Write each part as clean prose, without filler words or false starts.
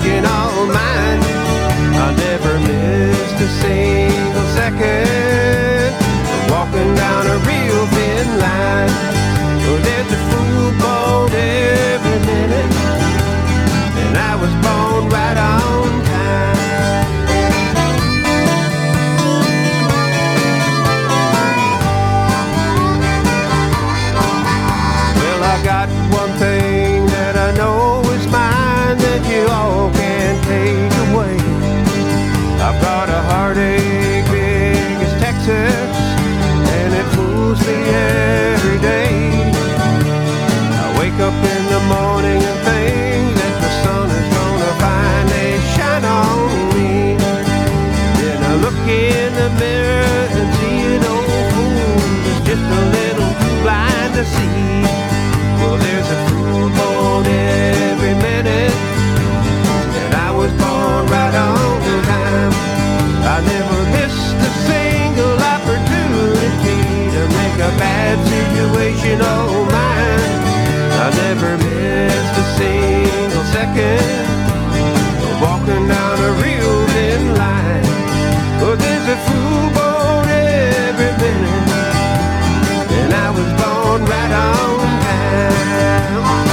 situation all mine. I never missed a single second of walking down a real thin line. Oh, there's a fool born every minute, and I was born right on time. Well, I got one thing that I know is mine that you all can't take away. I've got a heartache big as Texas, and it fools me every day. I wake up in the morning and think that the sun is gonna finally shine on me. Then I look in the mirror and see an old fool that's just a little too blind to see. Well, there's a fool born every minute, and I was born right on time. I never missed a single opportunity to make a bad situation all mine. I never missed a single second of walking down a real thin line. Well, there's a fool born every minute, and I was born right on time.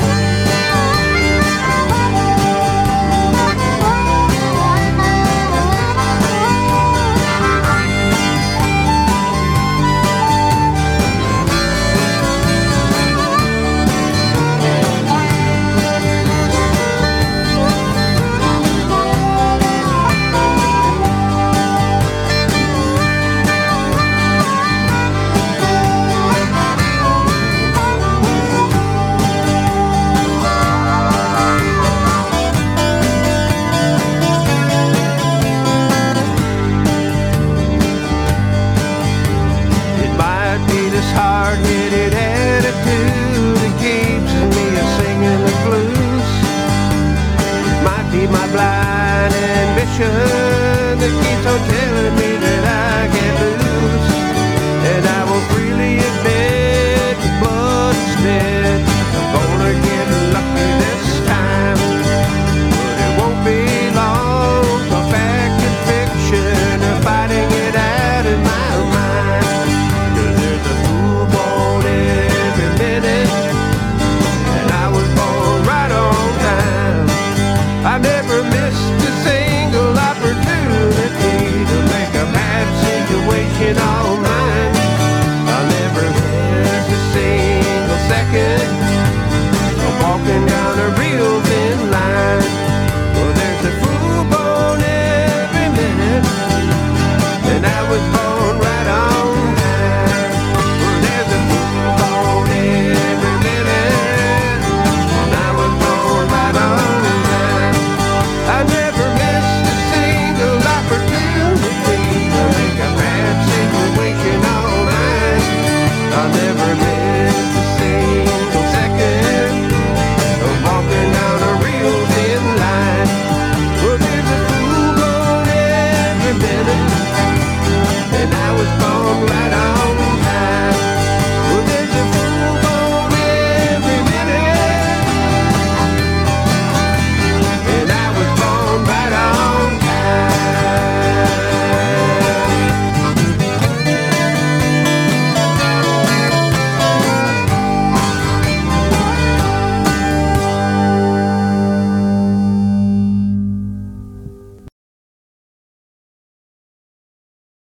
Hard-headed attitude that keeps me singing the blues. It might be my blind ambition that keeps on telling me that I can't lose. And I will freely admit the blood is dead. I'm gonna get lucky this time, but it won't be long till fact and fiction are fighting it out in my mind. I never missed a single opportunity to make a bad situation all